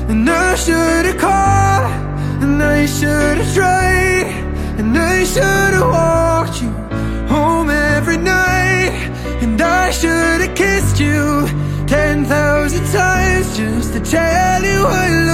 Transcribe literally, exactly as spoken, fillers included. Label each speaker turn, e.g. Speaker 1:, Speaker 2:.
Speaker 1: And I should've called, and I should've tried, and I should've walked you home every night. And I should've kissed you ten thousand times just to tell you I love you.